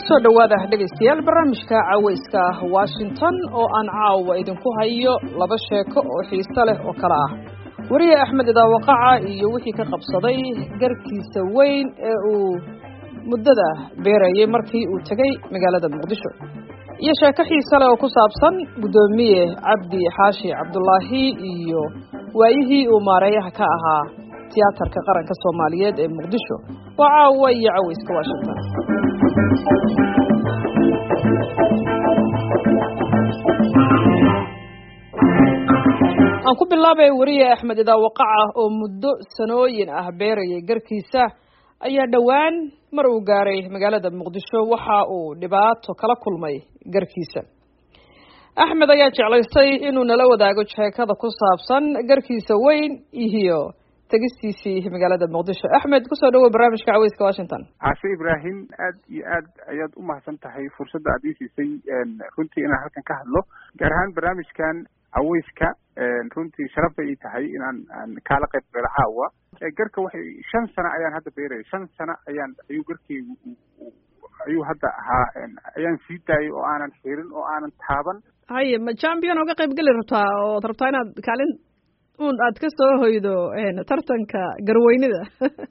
kusoo dhawaada dhegaystayaal barnaamijka cawayska Washington oo aan caawa idinku hayo laba sheeko oo xiiso leh oo kala ah wariye Axmed Daawaqaca iyo wixii ka qabsaday garkiisa weyn ee uu muddada beerayay markii uu tagay magaalada Muqdisho iyo sheeko xiiso leh oo ku saabsan gudoomiye Cabdi Xaashi Cabdullaahi iyo waayihii uu maareeyaha ka ahaa tiyaatarka qaranka Soomaaliyeed ee Muqdisho waa caawa iyo cawayska Washington. aan ku bilaabay wariye Axmed Daawaqaca oo muddo sanooyin ah beerayay garkiisa ayaa dhawaan mar uu gaaray magaalada Muqdisho waxa uu dhibaato kala kulmay garkiisa. Axmed ayaa jeclaystay inuu nala wadaago sheekada ku saabsan garkiisa weyn iyo tagistiisii magaalada Muqdisho. Axmed kusoo dhawow barnaamijka cawayska Washington. Caashe Ibrahim aad iyo aad ayaad u mahadsan tahay fursadda aad ii siisay runtii inaan halkan ka hadlo gaar ahaan barnaamijkan cawayska runtii sharaf bay ii tahay inaan kaala qayb galo caawa. Garka waxay 5 sano ayaan hadda beerayay 5 sano ayuu garkeygu ayuu hadda ahaa ayaan sii daayay oo aanan xirin oo aanan taaban. haye ma champion uga qayb gali rabtaa oo rabtaa inaad kaalin aad ka soo hoydo tartanka garweynida?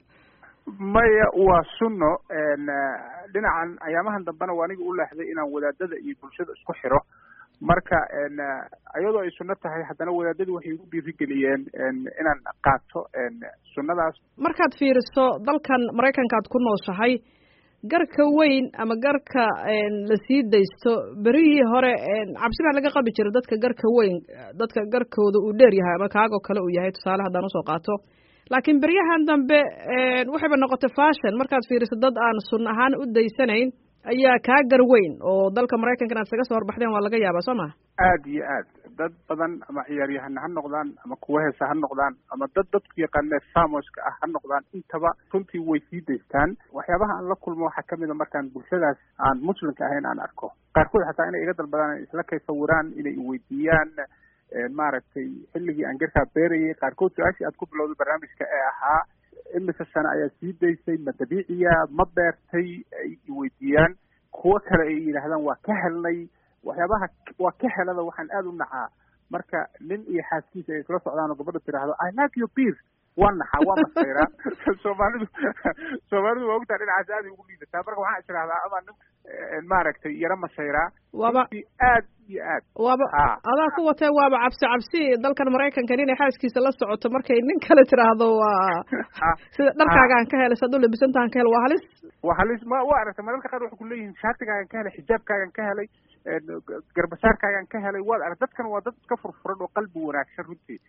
maya waa sunno dhinacan ayaamahan dambana waa aniga u leexday inaan wadaadada iyo bulshada isku xiro marka ayadoo ay sunno tahay haddana wadaadadu waxay igu dhiirigeliyeen inaan qaato sunnadaas. Markaad fiiriso dalkan Mareykanka aad ku nooshahay garka weyn ama garka la sii daysto berihii hore cabsi baa laga qabi jiray dadka garka weyn dadka garkooda uu dheer yahay ama kaago kale uu yahay tusaale haddaan usoo qaato laakiin beryahan dambe waxayba noqotay fashion markaad fiiriso dad aan sun ahaan u daysanayn ayaa kaa gar weyn oo dalka Mareykanka inaad isaga soo horbaxdeen waa laga yaabaa soo ma? aad iyo aad dad badan ama ciyaaryahan ha noqdaan ama kuwa heesa ha noqdaan ama dadku yaqaanee famoska ah ha noqdaan intaba runtii way sii daystaan. Waxyaabaha aan la kulmo waxaa kamid a markaan bulshadaas aan muslimka ahayn aan arko qaarkood xataa inay iga dalbadaan isla kay sawiraan inay iweydiiyaan maaragtay xilligii aan garkaa beerayay qaarkood su-aashii aad ku bilowday barnaamijka ee ahaa imise sano ayaa sii daysay ma dabiiciya ma beertay ay iweydiiyaan kuwo kale ay yidhaahdaan waa ka helnay waxyaabaha waa ka helada waxaan aad u nacaa marka nin iyo xaaskiisa ay isla socdaan oo gabadha tiraahdo I like your beer waa naxaa waa masayraa soomaalidu waa ogtaa dhinacaas aad ay ugu liidataa marka waxaan israahdaa ama nin maaragtay yaro masayraa waaba aad iyo aad waaba adaa ku watee waaba cabsi dalkan Mareykanka inay xaaskiisa la socoto markay nin kale tiraahdo waa sida dharkaagaan ka helay sadoo labisantaan ka helay waa halis ma waa aragtay mararka qaar waxay ku leeyihiin shaartigaagan ka helay xijaabkaagan ka helay garbasaarkaagan ka helay waad arag dadkan waa dad ka furfuran oo qalbi wanaagsan runtii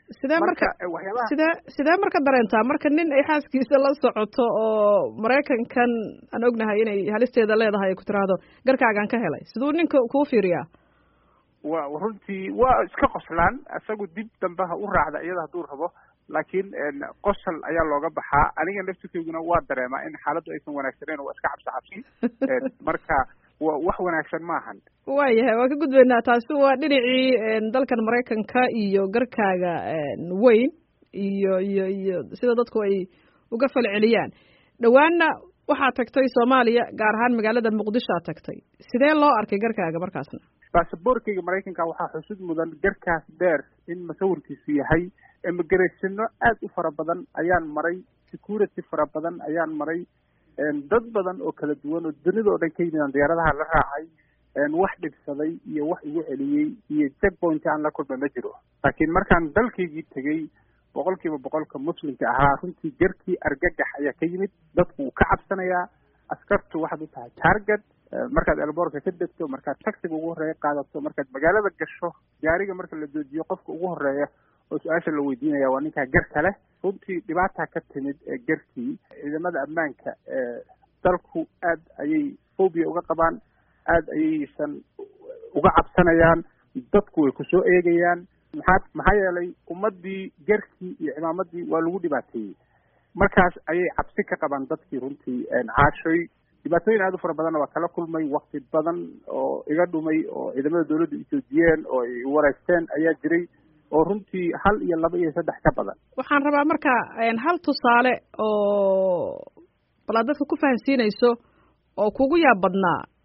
sidee marka dareentaa marka nin ay xaaskiisa la socoto oo Mareykankan aan ognahay inay halisteeda leedahay ku tiraahdo garkaagan ka helay sidoo ninka kuu fiiriyaa? waa runtii waa iska qoslaan asagu dib dambe ha u raacda iyada hadduu rabo laakiin qosol ayaa looga baxaa aniga naftirkeyguna waa dareemaa in xaaladdu aysan wanaagsaneyn waa iska cabsi marka wax wanaagsan maahan. waayahay waa ka gudbaynaa taasi waa dhinacii dalkan Mareykanka iyo garkaaga weyn iyo sida dadku ay uga falceliyaan. dhawaanna waxaa tagtay Soomaaliya gaar ahaan magaalada Muqdisho aad tagtay sidee loo arkay garkaaga markaasna? baasaboorkayga Mareykanka waxaa xusud mudan garkaas dheer in masawirkiisu yahay immigrationno aad u fara badan ayaan maray security fara badan ayaan maray dad badan oo kala duwan oo dunida oo dhan ka yimid diyaaradaha la raacay wax dhibsaday iyo wax igu celiyey iyo checkpoint aan la kulmay ma jiro laakiin markaan dalkaygii tegey 100% muslimka ahaa runtii garkii argagax ayaa ka yimid dadku wuu ka cabsanayaa askartu waxaad u tahay target markaad elboorka ka degto markaad taxiga ugu horeeya qaadato markaad magaalada gasho gaariga marka la joojiyo qofka ugu horeeya oo su-aasha la weydiinaya waa ninkaa garka leh runtii dhibaata ka timid garkii ciidamada ammaanka dalku aad ayay phobia uga qabaan aad ayaysan uga cabsanayaan dadku way kusoo eegayaan maxaa yeelay ummadii garkii iyo cimaamadii waa lagu dhibaateeyey markaas ayay cabsi ka qabaan dadkii runtii caashoy dhibaatooyin aad u fara badanna waa kala kulmay waqti badan oo iga dhumay oo ciidamada dawladdu ijoojiyeen oo ay wareysteen ayaa jiray oo runtii 1 iyo 2 iyo 3 ka badan. waxaan rabaa marka hal tusaale oo bal dadka ku fahansiinayso oo kugu yaab badnaa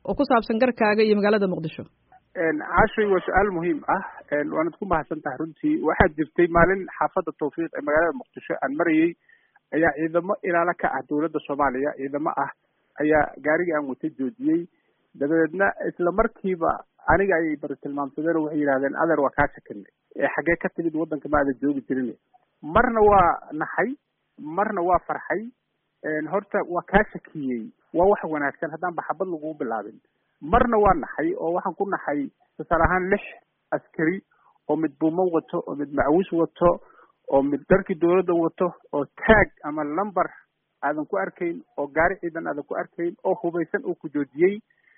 oo ku saabsan garkaaga iyo magaalada muqdisho. caashay waa su-aal muhiim ah, waanad ku mahadsan tahay runtii. waxaa jirtay maalin xaafadda Tawfiiq ee magaalada muqdisho aan marayay, ayaa ciidamo ilaalo ka ah dowladda Soomaaliya, ciidamo ah ayaa gaarigii aan watay joojiyey. dabadeedna isla markiiba aniga ayay bartilmaamsadeen oo waxay yidhahdeen adeer waa kaa shakinay, xaggee ka timid waddanka ma aada joogi jirin. marna waa naxay, marna waa farxay. horta waa kaa shakiyey, waa wax wanaagsan haddaan baxabad lagugu bilaabin. marna waa naxay oo waxaan ku naxay tusaale ahaan 6 askari oo mid buumo wato, oo mid macawis wato, oo mid dharkii dowladda wato, oo taag ama lambar aadan ku arkayn, oo gaari ciidan aadan ku arkayn, oo hubaysan oo ku joojiyey.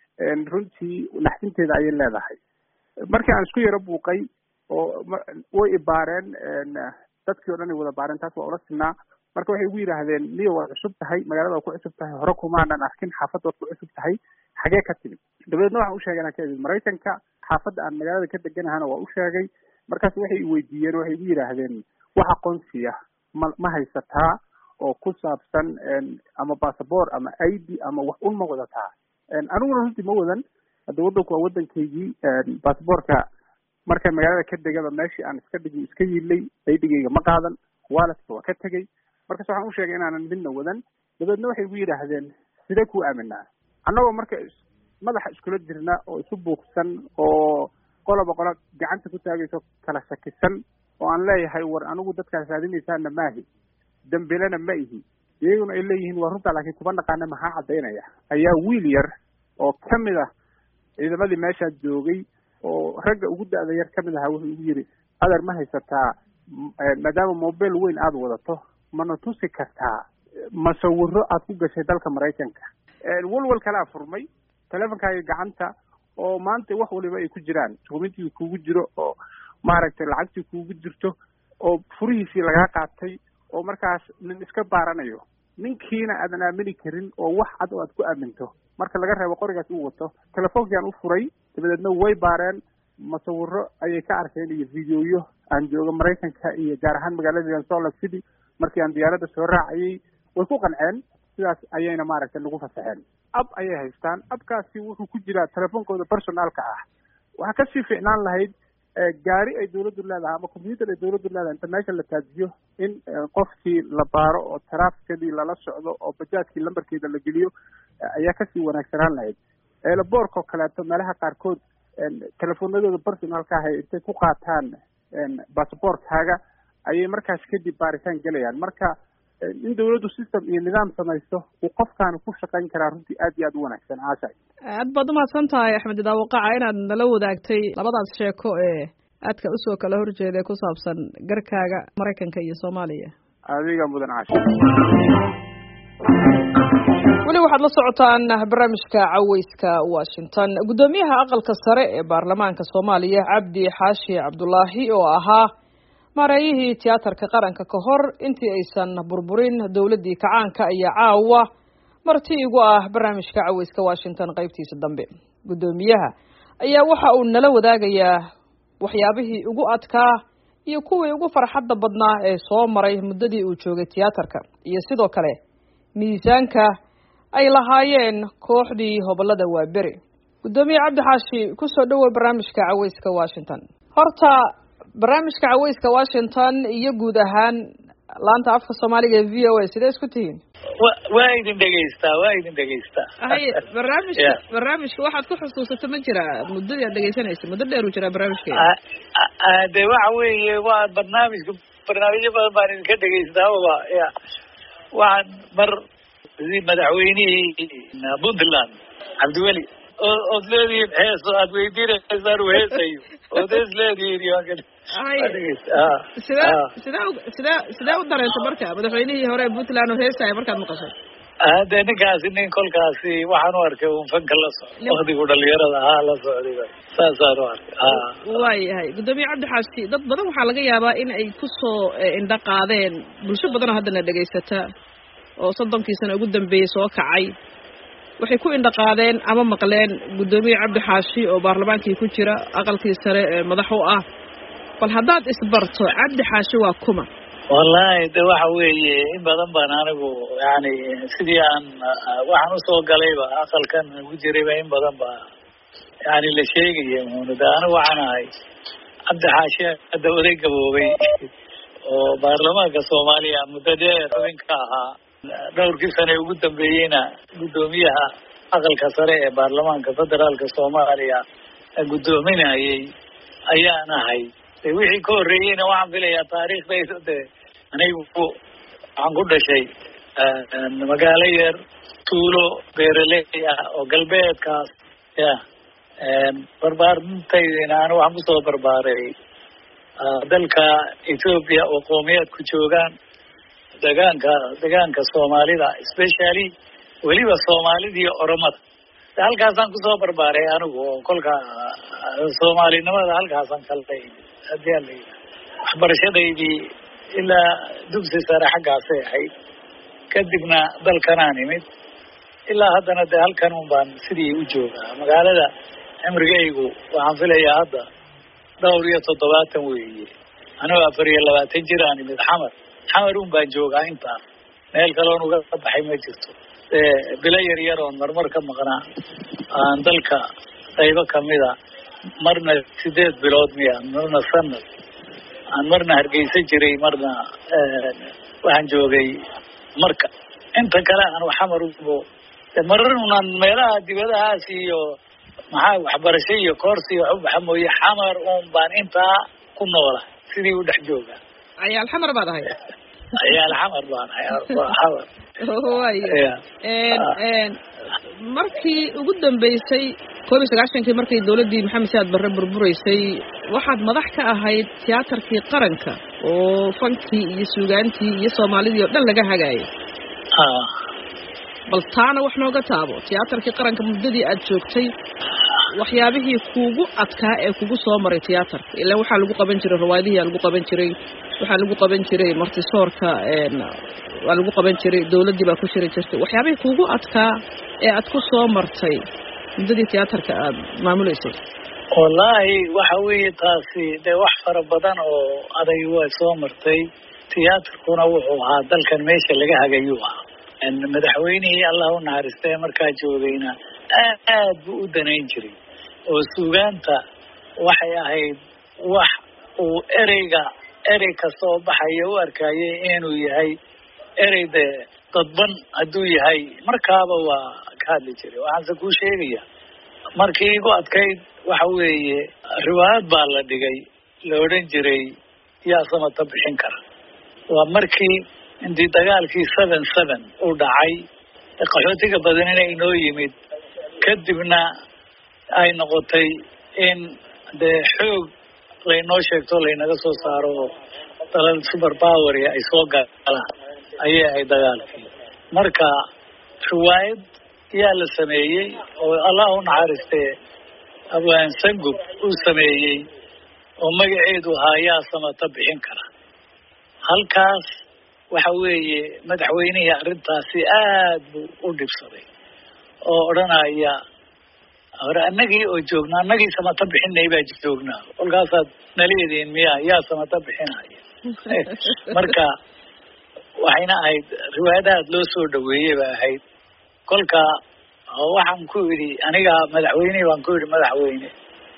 runtii naxdinteeda ayay leedahay. markii aan isku yaro buuqay oo way ibaareen, dadkii o dhan ay wada baareen, taas waa ula sinaa. marka waxay igu yidhaahdeen niyo waad cusub tahay, magaalada waad ku cusub tahay, hore kumaanan arkin, xaafadda waad ku cusub tahay, xagee ka timid? dabadeedna waxaan u sheegay inaan ka imid Maraykanka, xaafadda aan magaalada ka deganahana waa u sheegay. markaas waxay iweydiiyeen, waxay igu yidhaahdeen wax aqoonsiya ma haysataa oo ku saabsan ama basaboor ama ID ama wax un ma wadataa? aniguna runtii ma wadan. hadda waddanku waa waddankaygii. basaboorka markaan magaalada ka degaba meeshii aan iska yiilay, ID-gayga ma qaadan, waaladka waa ka tegey. markaas waxaan u sheegay inaanan midna wadan. dabeedna waxay igu yidhaahdeen sidee kuu aaminaa? annagoo marka madaxa iskula jirna oo isu buuqsan oo qoloba qolo gacanta ku taagayso kala shakisan, oo aan leeyahay war anigu dadkaas raadinaysaana maahi, dambilena ma ihi, iyaguna ay leeyihiin waa runtaa laakiin kuma naqaana maxaa caddaynaya, ayaa wiil yar oo kamid ah ciidamadii meeshaa joogay oo ragga ugu da-da yar kamid ahaa wuxuu igu yidhi adeer ma haysataa, maadaama mobile weyn aada wadato mana tusi kartaa masawiro aad ku gashay dalka Maraykanka? walwal kalaa furmay teleefonkaaga gacanta oo maanta wax waliba ay ku jiraan, dukumentigii kuugu jiro, oo maaragtay lacagtii kuugu jirto, oo furihiisii lagaa qaatay, oo markaas nin iska baaranayo, ninkiina aadan aamini karin oo wax cad oo aad ku aaminto marka laga reebo qorigaas uu wato. telefonkii aan u furay, dabadeedna way baareen, masawiro ayay ka arkeen iyo videoyo aan jooga Maraykanka iyo gaar ahaan magaalada Salt Lake City. markii aan diyaaradda soo raacayay way ku qanceen, sidaas ayayna maaragtay nagu fasaxeen. ab ayay haystaan, abkaasi wuxuu ku jiraa telefonkooda personaalka ah. waxaa kasii fiicnaan lahayd gaari ay dowladdu leedahay ama computer ay dowladdu leedahay inta meesha la taajiyo in qofkii la baaro oo taraafikadii lala socdo oo bajaajkii lambarkeeda la geliyo, ayaa kasii wanaagsanaan lahayd. eelaboorka oo kaleeto meelaha qaarkood telefoonadooda personaalka ah intay ku qaataan basaboorkaaga ayay markaas kadib baaritaan gelayaan. marka in dawladdu system iyo nidaam samaysto uu qofkaani ku shaqayn karaa runtii aad iyo aad u wanaagsan. caashay aad baad umahadsan tahay Axmed Daawaqaca inaad nala wadaagtay labadaas sheeko ee aadka usoo kala horjeeday ku saabsan garkaaga Maraykanka iyo Soomaaliya. adiga mudan caashay. weli waxaad la socotaan barnaamijka Caweyska Washington. gudoomiyaha aqalka sare ee baarlamaanka Soomaaliya Cabdi Xaashi Cabdullaahi oo ahaa mareeyihii tiyaatarka qaranka ka hor intii aysan burburin dawladii kacaanka ayaa caawa marti igu ah barnaamijka Caweyska Washington qaybtiisa dambe. gudoomiyaha ayaa waxa uu nala wadaagayaa waxyaabihii ugu adkaa iyo kuwii ugu farxadda badnaa ee soo maray muddadii uu joogay tiyaatarka, iyo sidoo kale miisaanka ay lahaayeen kooxdii hobolada Waaberi. gudoomiye Cabdi Xaashi ku soo dhawow barnaamijka Caweyska Washington. horta barnaamijka Caweyska Washington iyo guud ahaan laanta afka Soomaaliga ee VOA sidee isku tihiin? waa idin dhageystaa. barnaamijka waxaad ku xusuusato ma jira muddadii aad dhageysanaysa? muddo dheer uu jiraa barnaamijka. de waxa weeye waa barnaamijyo badan baan idinka dhegeystaa. waxaan mar madaxweynihii Puntland Cabdiweli ood leedihiin heeso aad weydiinaysaan uu heesayo ood hees leedihiin sidee u dareentay marka madaxweynihii hore Puntland oo heesaya markaad maqashay? de ninkaasi nin kolkaasi waxaan u arkay un fanka la socdo waqtigu dhalinyarada ahaa la socday saasaan u arkay. waayahay gudoomiye Cabdi Xaashi, dad badan waxaa laga yaabaa in ay kusoo indha qaadeen bulsho badan oo haddana dhegaysata oo 30 sano ugu dambeeyay soo kacay, waxay ku indha qaadeen ama maqleen gudoomiye Cabdi Xaashi oo baarlamaankii ku jira aqalkii sare ee madax u ah. bal haddaad isbarto Cabdi Xaashi waa kuma wallahi de waxa weeye in badan baan anigu yani sidii aan waxaan usoo galayba aqalkan ugu jirayba in badan ba yani la sheegaya muunada anigu waxaan ahay cabdi xaashe hadda oday gaboobay oo baarlamaanka soomaaliya muddo dheer xubin ka ahaa dhowrkii sane ugu dambeeyeyna guddoomiyaha aqalka sare ee baarlamaanka federaalka soomaaliya guddoominayay ayaan ahay wixii ka horreeyeyna waxaan filayaa taariikhdayda de anigu waxaan ku dhashay magaalo yar tuulo beeraley ah oo galbeedkaas ya barbaarintaydiina anigu waxaan kusoo barbaaray dalka Ethiopia oo qowmiyadku joogaan degaanka Soomaalida especially weliba Soomaalida iyo Oromada halkaasaan kusoo barbaaray anigu oo kolka Soomaalinimada halkaasaan kalay hadii waxbarashadaydii ilaa dugsi sare xaggaasay ahayd kadibna dalkanaan imid ilaa haddana de halkan un baan sidii u joogaa magaalada cimrigaygu waxaan filayaa hadda 27 weeye anigu 24 jir aan imid xamar un baan joogaa intaas meel kaloon uga baxay ma jirto bila yar oon marmar ka maqnaa aan dalka qaybo kamida marna 8 bilood miya marna sanad aan marna Hargeysa jiray marna waxaan joogay marka inta kale aan xamar ugu mararna meelaha dibadahaas iyo maxaa waxbarasho iyo koorsi wax mooye xamar uun baan intaa ku noolaa sidii u dhex joogaa ayaal xamar baad ahay ayaal xamar baan ahay markii ugu dambeysay 1990 markii dawladii Maxamed Siyaad Barre burbureysay waxaad madax ka ahayd tiyaatarkii qaranka oo fankii iyo suugaantii iyo Soomaalidii oo dhan laga hagaayay bal taana wax nooga taabo tiyaatarkii qaranka muddadii aad joogtay waxyaabihii kuugu adkaa ee kugu soo maray tiyaatarka ilaa waxa lagu qaban jiray rawaadihii lagu qaban jiray waxa lagu qaban jiray martisoorka waa lagu qaban jiray dawladii baa ku shirin jirtay waxyaabihii kuugu adkaa ee aad ku soo martay muddadii tiyaatarka aad maamuleysay wallahi waxa weeye taasi de wax fara badan oo aday way soo martay tiyaatarkuna wuxuu ahaa dalkan meesha laga hagayo madaxweynihii Allah u naxariistay markaa joogayna aad buu u danayn jiray oo suugaanta waxay ahayd wax uu erey ka soo baxayo u arkayay inuu yahay ereyde dadban hadduu yahay markaaba waa ka hadli jiray waxaanse kuu sheegaya markii igu adkayd waxa weeye riwaayad baa la dhigay la odhan jiray yaa samata bixin kara waa markii intii dagaalkii 7/7 uu dhacay qaxootiga badan inay inoo yimid kadibna ay noqotay in de xoog laynoo sheegto laynaga soo saaro dalal super power ay soo galaan ayay ahayd dagaalkii marka riwaayad yaa la sameeyey oo Allah u naxariistay abwaan sangub uu sameeyey oo magaceedu ahaa yaa samata bixin kara halkaas waxa weeye madaxweynihii arrintaasi aad buu u dhibsaday oo odhanaya hore annagii oo joognaa annagii samata bixinay baa joognaa kolkaasaad naleediin miyaa yaa samata bixinaya marka waxayna ahayd riwaayadahaad loo soo dhaweeyey ba ahayd kolka waxaan ku idhi aniga madaxweynihii baan ku idhi madaxweyne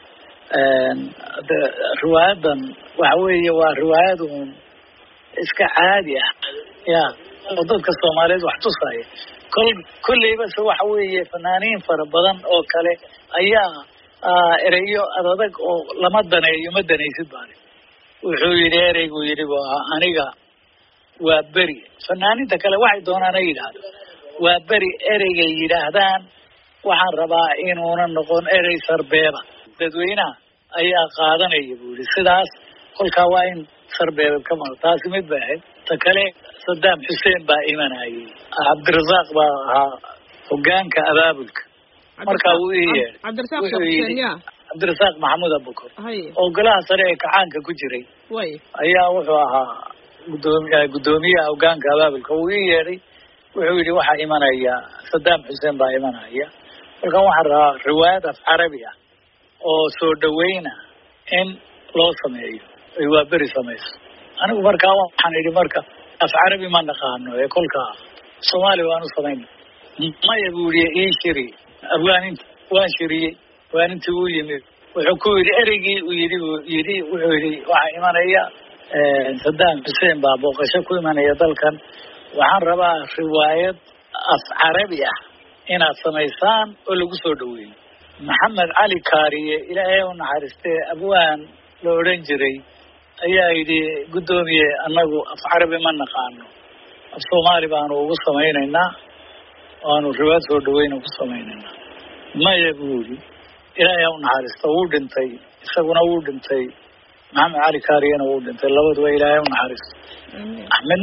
riwaayadan waxa weeye waa riwaayad uun iska caadi ah ya oo dadka Soomaaliyeed wax tusaya kulleyba waxa weeye fanaaniin fara badan oo kale ayaa ereyo adag oo lama daneeyo ma danaysid baan wuxuu yiri ereygu yiri aniga waa bari fanaaniinta kale waxay doonaan yiraahdo waa bari ereyga yiraahdaan waxaan rabaa inuuna noqon erey sarbeeba dadweynaha ayaa qaadanaya buu yiri sidaas kolka waa in sarbeeba kama taasi mid baa ta kale Saddam Hussein baa imanayay Cabdirasaaq baa ahaa hogaanka abaabulka marka uu yeeray Cabdirasaaq Maxamuud Abukar oo golaha sare ee kacaanka ku jiray ayaa wuxuu ahaa gudoomiyaha hogaanka abaabulka uu yeeray wuxuu yiri waxa imanaya Saddam Hussein baa imanaya marka waxa rabaa riwaayad af Carabi ah oo soo dhaweyna in loo sameeyo ay waa bari sameeyso anigu markaa waxaan idhi marka af carabi ma naqaano ee kolkaa soomaali waan u samayna maya buu yidhi ii shiri abwaaninta waan shiriyey abwaanintii uu yimid wuxuu ku yidhi ereygii uu yidhi wuxuu yidhi waxaa imanaya Saddam Hussein baa booqasho ku imanaya dalkan waxaan rabaa riwaayad af carabi ah inaad samaysaan oo lagu soo dhaweeyo maxamed cali kaariye ilaahay u naxariistee abwaan la odhan jiray ayaa yidhi guddoomiye annagu af carabi ma naqaano af soomaali baanu ugu samaynaynaa waanu riwaayad soo dhaweyna ku samaynaynaa maya buu yidhi ilaahay u naxariista wuu dhintay isaguna wuu dhintay maxamed cali kaariyena wuu dhintay labaduba ilaahay u naxariista axmed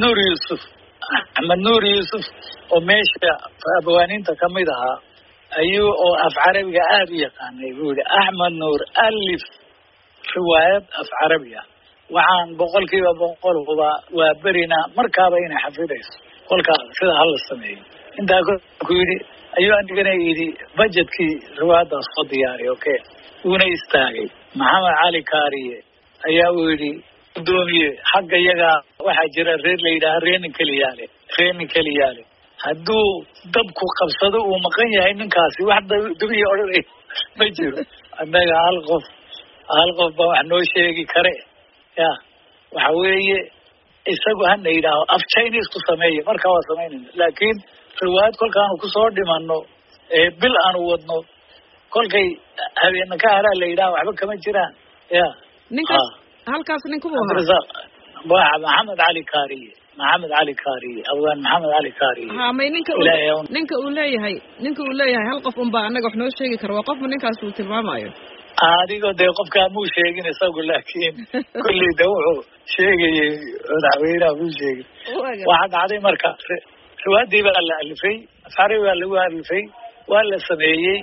nuur yuusuf oo meesha abwaaniinta kamid ahaa ayuu oo af carabiga aada u yaqaanay buu yidhi axmed nuur alif riwaayad af carabi ah waxaan 100% huba waa berina markaaba inay xafidayso kolkaa sida hala sameeyo intaa ku yidhi ayuu anigana yidhi budgetkii riwaayaddaas soo diyaariy okay uuna istaagay maxamed cali kaariye ayaa uu yidhi guddoomiye xagga iyaga waxaa jira reer la yidhaaha reenin keliyaale hadduu dabku qabsado uu maqan yahay ninkaasi wax dubiya odhanay ma jiro annaga hal qof baa wax noo sheegi kare ya waxa weeye isagu hana yidhaaho af Chinese ku sameeye markaa waa samaynayna laakiin riwaayad kolkaanu kusoo dhimano bil aanu wadno kolkay habeena ka haraa la yidhaha waxba kama jiraan ya ninkaas halkaas ninku waa maxamed cali kaariye abwaan maxamed cali kaariye may ninka uu leeyahay hal qof unbaa annaga wax noo sheegi kara waa qofba ninkaas uu tilmaamayo adigoo dee qofkaa muu sheegin isagu laakiin kulley de wuxuu sheegayay madaxweynaha muu sheegin waxaa dhacday marka riwaayadii baa la alifay afcarabi baa lagu alifay waa la sameeyey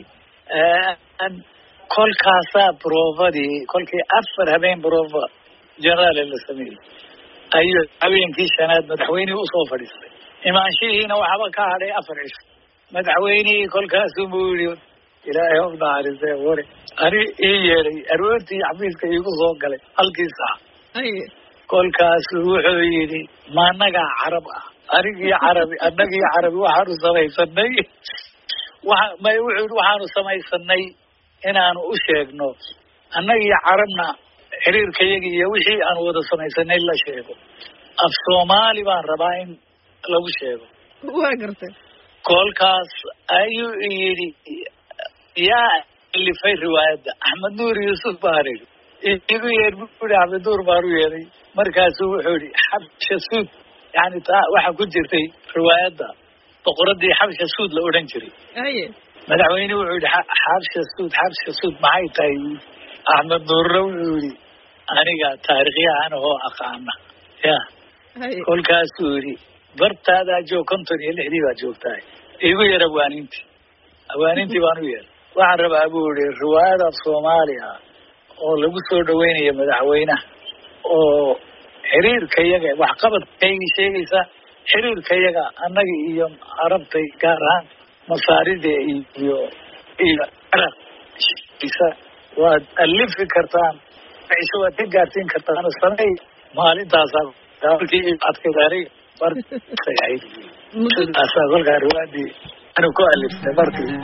kolkaasaa broofadii kolkii 4 habeen broofa generaale la sameeyey ayuu habeenkii shanaad madaxweynihii usoo fadhiistay imaanshihiina waxaba ka hadhay 4 cisho madaxweynihii kolkaasuu buu yidhi ilaahay u naxariistay wari ani ii yeedhay aroortii xafiiska iigu soo galay halkii saac kolkaasu wuxuu yidhi ma annagaa carab ah annagii carabi waxaanu samaysanay wuxuu yidhi waxaanu samaysanay inaanu u sheegno annagii carabna xiriirkayaga iyo wixii aanu wada samaysanay la sheego af soomaali baan rabaa in lagu sheego waa gartay kolkaas ayuu yidhi yaa alifay riwaayadda axmed nuur yuusuf baan idhi igu yeer buu yidhi axmed nuur baan u yeeday markaasuu wuxuu yidhi xabsha suud yani taa waxaa ku jirtay riwaayadda boqoradii xabsha suud la odhan jiray madaxweyne wuxuu yidhi xabsha suud maxay tahay axmed nuurna wuxuu yidhi aniga taarikhyahan ahoo aqaana ya kolkaasuu yidhi bartaadaa joog 56 baad joogtahay igu yeer abwaanintii baan u yeeray waxaan rabaa buu yidhi riwaayad af soomaali ah oo lagu soo dhaweynayo madaxweynaha oo xiriirkayaga waxqabadkaygii sheegaysa xiriirkayaga annaga iyo carabtay gaar ahaan masaarida iyo carab waad alifi kartaan cisho waad ka gaarsiin kartaan samey maalintaasaa markii adkaydaanay markay ahayd sidaasaa kolkaa riwaayadii anu ku aliftay markii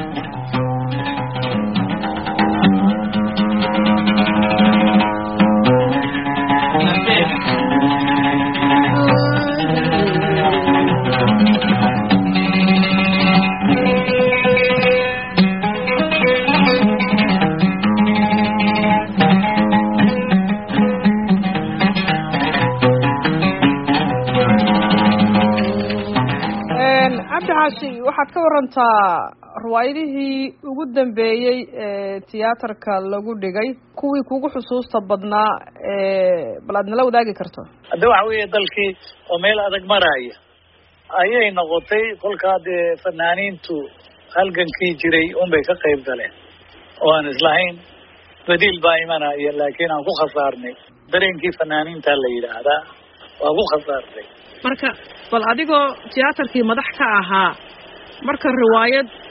waxaad ka warantaa riwaayadihii ugu dambeeyey ee tiyaatarka lagu dhigay kuwii kugu xusuusta badnaa bal aad nala wadaagi karto hadda waxa weeye dalkii oo meel adag maraya ayay noqotay kolkaa dee fanaaniintu halgankii jiray unbay ka qayb galeen oo aan islahayn badiil baa imanaya laakiin aan ku khasaarnay dareenkii fanaaniinta la yidhaahdaa waa ku khasaartay marka bal adigoo tiyaatarkii madax ka ahaa marka riwaayad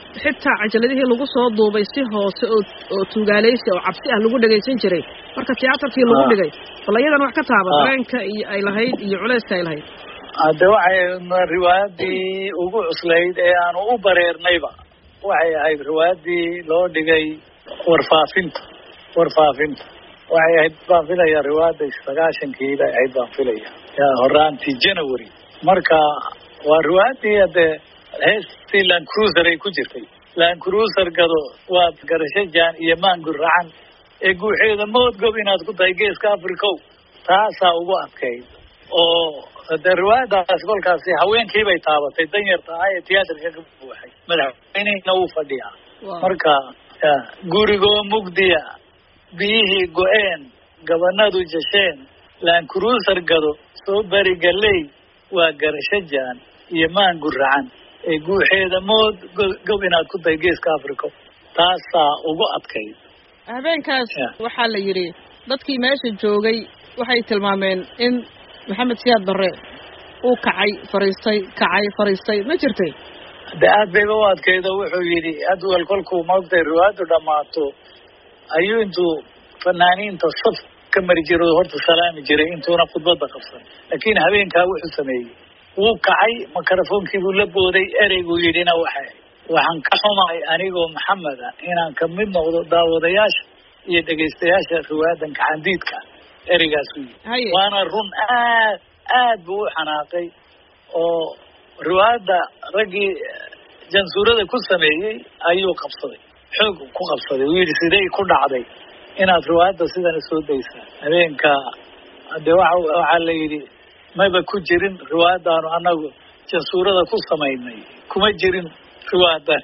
xitaa cajaladihii lagu soo duubay si hoose oo tuugaaleysi oo cabsi ah lagu dhagaysan jiray marka tiyaatarkii lagu dhigay bal iyadan wax ka taaba dareenka iyo ay lahayd iyo culayska ay lahayd hadde waxay riwaayadii ugu cuslayd ee aanu u bareernayba waxay ahayd riwaayadii loo dhigay warfaafinta waxay ahayd baan filaya riwaayadda 90 bay ahayd baan filaya horaantii January marka waa riwaayadii hadde heestii Land Cruiser ay ku jirtay Land Cruiser gado waa garasho jaan iyo maangur racan ee guuxeeda moodgob inaad ku tahay geeska Afrika taasaa ugu adkayd oo hadde riwaayadaas kolkaasi haweenkii bay taabatay danyarta ah ee tiyaatarka ka buuxay madaxweynena uu fadhiyaa marka gurigoo mugdiya biyihii go-een gabanadu jasheen Land Cruiser gado soo bari galey waa garasho jaan iyo maangur racan ee guuxeeda mood gob inaad ku tahay geeska Afrika taasaa ugu adkayd habeenkaas waxaa la yidhi dadkii meesha joogay waxay tilmaameen in maxamed siyaad barre uu kacay fariistay ma jirtay de aad bayba u adkaydo wuxuu yidhi adwal kolkuu maogtay riwaayaddu dhammaato ayuu intuu fanaaniinta saf ka mari jiray horta salaami jiray intuuna khudbadda qabsan laakiin habeenkaa wuxuu sameeyey wuu kacay mikrofoonkii buu la booday ereyguu yidhina waxaan ka xumahay anigoo maxameda inaan ka mid noqdo daawadayaasha iyo dhegaystayaasha riwaayadan gacandiidka ereygaasuu yidhi waana run aad buu u xanaaqay oo riwaayadda raggii jansuurada ku sameeyey ayuu qabsaday xoog ku qabsaday uu yidhi sidee ku dhacday inaad riwaayadda sidana soo daysaa habeenka de waxaa la yidhi mayba ku jirin riwaayadaanu anagu jansuurada ku samaynay kuma jirin riwaayadan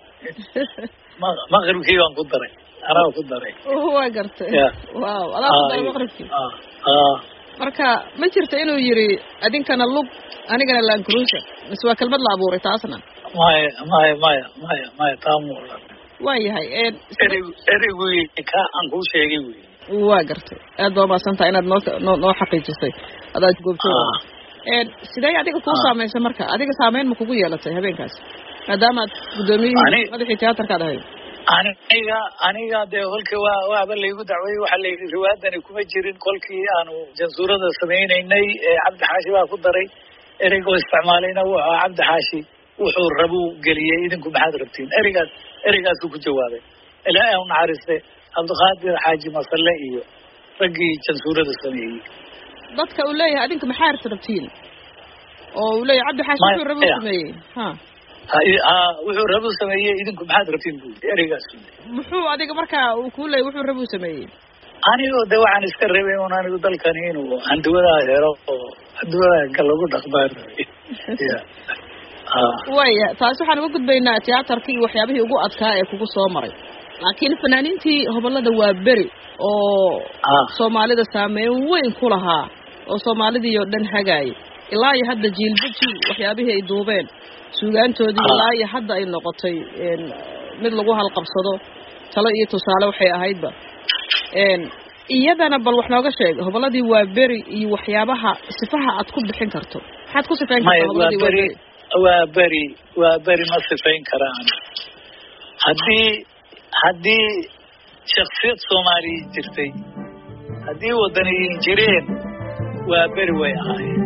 maqribkii baan ku daray anaa ku daray waa gartay waaw adaa ku daray maqribkii marka ma jirta inuu yidhi adinkana lug anigana Land Cruiser mise waa kelmad la abuuray taasna maya taamu waayahay ereygu ka aan kuu sheegay wey waa gartay aad baa maasantaha inaad noo xaqiijisay adaad goobjooga sidee adiga kuu saameysay marka adiga saameyn ma kugu yeelatay habeenkaas maadaama aad guddoomiyihii madaxii tiyaatarkaad ahayd aniga dee kolkii waaba laygu dacwayey waxaa la yidhi riwaayadani kuma jirin kolkii aanu jansuurada samaynaynay cabdi xaashi baa ku daray ereygoo isticmaalayna wuxuu ahaa cabdi xaashi wuxuu rabuu geliyey idinku maxaad rabtiin ereygaasuu ku jawaabay ilaahay u naxariiste cabdiqaadir xaaji masalle iyo raggii jansuurada sameeyey dadka uu leeyahay adinka maxaad rabtiin oo uu leeyahay cabdi xaashi wuxuu rabuu sameeyey wuxuu rabuu sameeyey idinku maxaad rabtiin buu ereygaas muxuu adiga markaa uu kuu leeyahay wuxuu rabuu sameeyey anigoo de waxaan iska rabay un anigu dalkani inuu handuwadaa helo oo handuwadaa lagu dhaqmaan rabay waya taas waxaan uga gudbaynaa tiyaatarka iyo waxyaabihii ugu adkaa ee kugu soo maray laakiin fanaaniintii hobolada waa beri oo soomaalida saameyn weyn ku lahaa oo soomaalidii oo dhan hagaayay ilaa iyo hadda jiilba jiil waxyaabihii ay duubeen suugaantoodii ilaa iyo hadda ay noqotay mid lagu halqabsado talo iyo tusaale waxay ahaydba iyadana bal wax nooga sheeg hoboladii waa beri iyo waxyaabaha sifaha aad ku bixin karto maxaad ku sifayn kartaa hoboladii waa beri ma sifayn karaan haddii shaksiyad soomaaliya jirtay haddii wadaniyin jireen waa beri way ahaayeen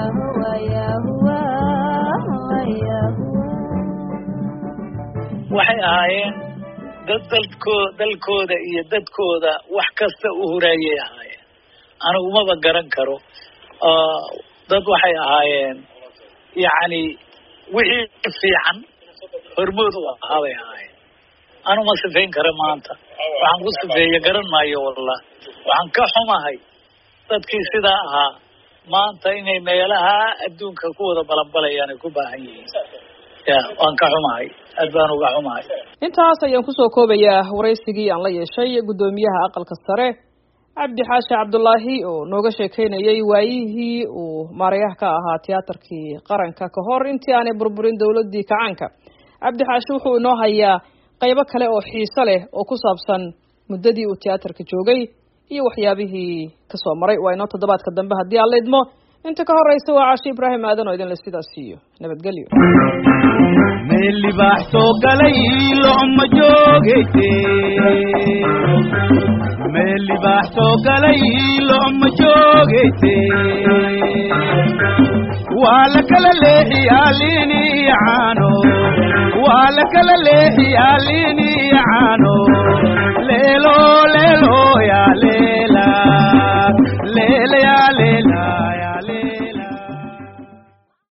waxay ahaayeen dad dalkooda iyo dadkooda wax kasta u huraayay ahaayeen anigu umaba garan karo dad waxay ahaayeen yacni wixii fiican hormood u ahaa bay ahaayeen anu ma sifayn kara maanta waxaan ku sifeeye garan maayo wallah waxaan ka xumahay dadkii sidaa ahaa maanta inay meelaha adduunka ku wada balanbalayaan ay ku baahan yihiin ya waan ka xumahay aad baan uga xumahay intaas ayaan kusoo koobayaa waraysigii aan la yeeshay guddoomiyaha aqalka sare cabdi xaashi cabdullaahi oo nooga sheekeynayay waayihii uu maarayaha ka ahaa tiyaatarkii qaranka ka hor intii aanay burburin dawladdii kacaanka cabdi xaashi wuxuu inoo hayaa qaybo kale oo xiiso leh oo ku saabsan muddadii uu tiyaatarka joogay iyo waxyaabihii kasoo maray waa inoo toddobaadka dambe haddii aan la idmo inta ka horeysa waa Caashi Ibraahim Aadan oo idinla sidaas siiyo nabadgelyo meel libaax soo galay looma joogayte meel libaax soo galay looma joogayte waa la kala leexiyaa liini caano waa la kala leexiyaa liini caano leelo